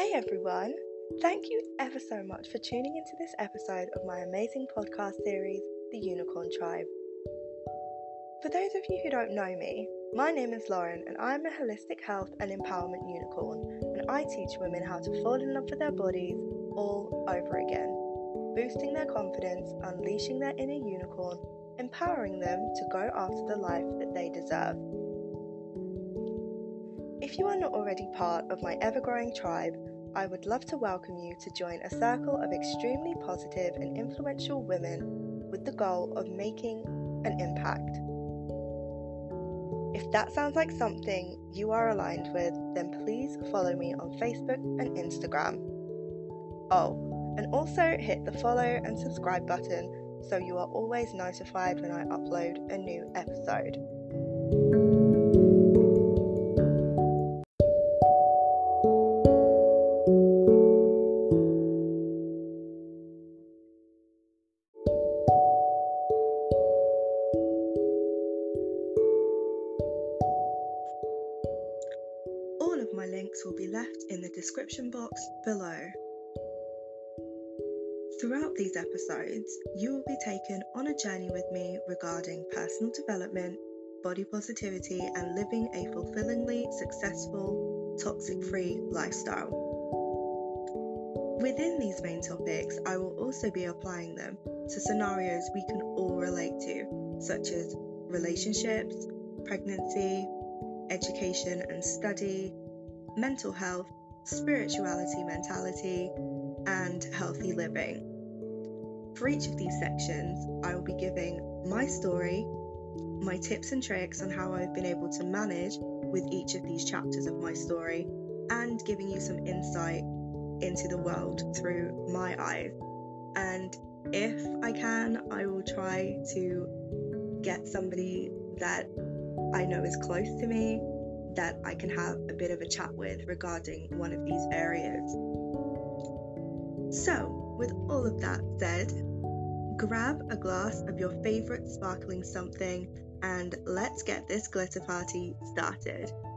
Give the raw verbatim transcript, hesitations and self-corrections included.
Hi everyone! Thank you ever so much for tuning into this episode of my amazing podcast series, The Unicorn Tribe. For those of you who don't know me, my name is Lauren and I'm a holistic health and empowerment unicorn, and I teach women how to fall in love with their bodies all over again, boosting their confidence, unleashing their inner unicorn, empowering them to go after the life that they deserve. If you are not already part of my ever-growing tribe, I would love to welcome you to join a circle of extremely positive and influential women with the goal of making an impact. If that sounds like something you are aligned with, then please follow me on Facebook and Instagram. Oh, and also hit the follow and subscribe button so you are always notified when I upload a new episode. All of my links will be left in the description box below. Throughout these episodes, you will be taken on a journey with me regarding personal development, body positivity, and living a fulfillingly successful, toxic-free lifestyle. Within these main topics, I will also be applying them to scenarios we can all relate to, such as relationships, pregnancy, education and study, mental health, spirituality, mentality, and healthy living. For each of these sections, I will be giving my story, my tips and tricks on how I've been able to manage with each of these chapters of my story, and giving you some insight into the world through my eyes. And if I can, I will try to get somebody that I know is close to me that I can have a bit of a chat with regarding one of these areas. So, with all of that said, grab a glass of your favourite sparkling something and let's get this glitter party started.